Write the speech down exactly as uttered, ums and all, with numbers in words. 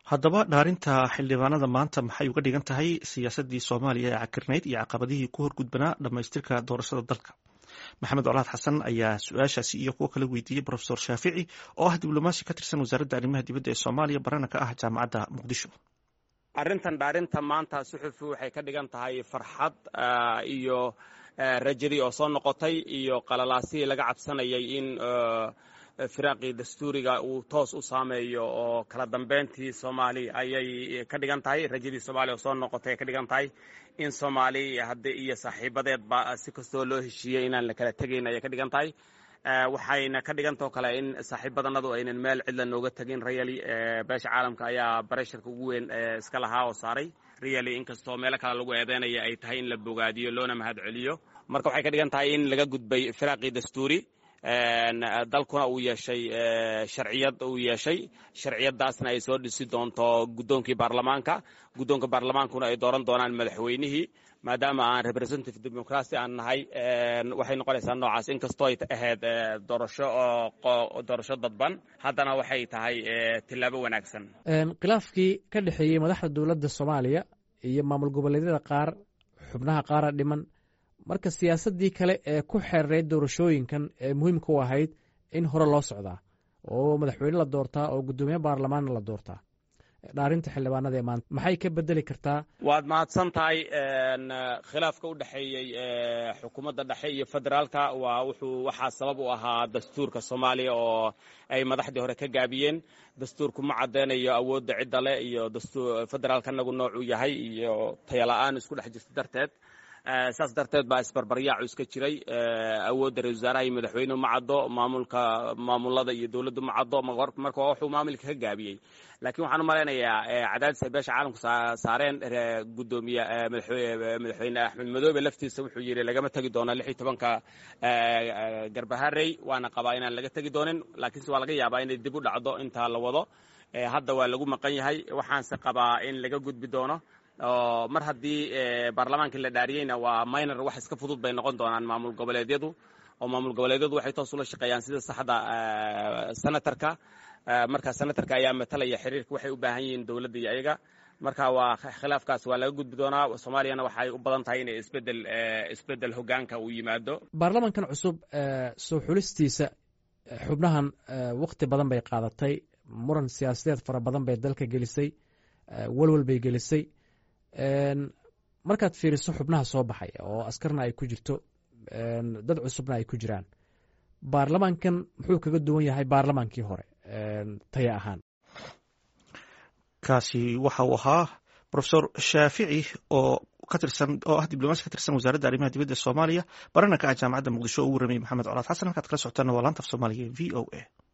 haddaba dhaarinta xildhibaanada maanta maxay uga dhigan tahay siyaasadii soomaaliya ee cakirnayd iyo caqabadihii ku horgudbanaa dhammaystirka doorashada dalka. maxamed colaad xasan ayaa su-aashaasi iyo kuwo kala weydiiyey profesor shaafici oo ah diblomaasi ka tirsan wasaaradda arrimaha dibadda ee soomaaliya barana ka ah jaamacadda muqdisho. arrintan dhaarinta maanta suxufi waxay ka dhigan tahay farxad iyo rajadii oo soo noqotay iyo qalalaasihii laga cabsanayay in firaaqii dastuuriga uu toos u saameeyo oo kala dambeyntii soomaali ayay ka dhigan tahay. rajadii soomaaliya oo soo noqotay ay ka dhigan tahay in soomaali hadda iyo saaxiibadeedba si kastoo loo heshiiyey inaan la kala tegayn ayay ka dhigan tahay. waxayna ka dhigantao kale in saaxiibadanadu aynan meel cidla nooga tegin rayali beesha caalamka ayaa baresharka ugu weyn iska lahaa oo saaray rayali inkastoo meelo kale lagu eedeynaya ay tahay in la bogaadiyo loona mahad celiyo. marka waxay ka dhigan tahay in laga gudbay firaaqii dastuuri dalkuna uu yeeshay sharciyad uu yeeshay sharciyadaasna ay soo dhisi doonto guddoonkii baarlamaanka guddoonka baarlamaankuna ay dooran doonaan madaxweynihii maadaama aan representative democracy aan nahay waxay noqonaysaa noocaas inkastoo ay ahayd doorasho oo doorasho dadban haddana waxay tahay tillaabo wanaagsan. khilaafkii ka dhexeeyey madaxda dowladda soomaaliya iyo maamul goboleedyada qaar xubnaha qaara dhiman marka siyaasaddii kale ee ku xeerayd doorashooyinkan ee muhiimka u ahayd in hore loo socdaa oo madaxweyne la doortaa oo guddoomiye baarlamaanna la doortaa dhaarinta xildhibaanada ee maanta maxay ka bedeli kartaa? waad mahadsan tahay. khilaafka u dhexeeyey xukuumadda dhexe iyo federaalka waa wuxuu waxaa sabab u ahaa dastuurka soomaaliya oo ay madaxdii hore ka gaabiyeen. dastuurku ma caddeynayo awoodda cidda leh iyo dastuur federaalka nagu noocuu yahay iyo tayala-aan isku dhex jirta darteed. saas darteed baa isbarbaryaacu iska jiray. awoodda ra-isul wasaaraha iyo madaxweynuhu ma caddo, maamulka maamulada iyo dowladdu ma caddo. marka wuxuu maamulka ka gaabiyey. laakiin waxaan u malaynayaa cadaadis ay beesha caalamku saareen guddoomiye madaxweyne axmed madoobe laftiisa wuxuu yidhi lagama tegi doono lix iyo tobanka garbaharey waana qabaa inaan laga tegi doonin laakiinse waa laga yaabaa inay dib u dhacdo intaa la wado. hadda waa lagu maqan yahay waxaanse qabaa in laga gudbi doono. mar haddii baarlamaankii la dhaariyeyna waa minor wax iska fudud bay noqon doonaan maamul goboleedyadu oo maamul goboleedyadu waxay toos ula shaqeeyaan sida saxda senatarka. marka senatarka ayaa matalaya xiriirka waxay u baahan yihiin dowladda iyo ayaga. marka waa khilaafkaas waa laga gudbi doonaa. soomaaliyana waxay u badan tahay inay isbedel isbedel hogaanka uu yimaado. baarlamankan cusub soo xulistiisa xubnahan waqti badan bay qaadatay. muran siyaasadeed fara badan bay dalka gelisay. walwal bay gelisay. markaad fiiriso xubnaha soo baxay oo askarna ay ku jirto dad cusubna ay ku jiraan baarlamaankan muxuu kaga duwan yahay baarlamaankii hore taya ahaan? kaasi waxa uu ahaa profesor shaafici oo ka tirsan oo ah diblomaasi ka tirsan wasaaradda arrimaha dibadda soomaaliya barana ka ah jaamacadda muqdisho oo ugu ramiyey maxamed colaad xasan halkaad kala socotaana waa laanta af soomaaliga v o a.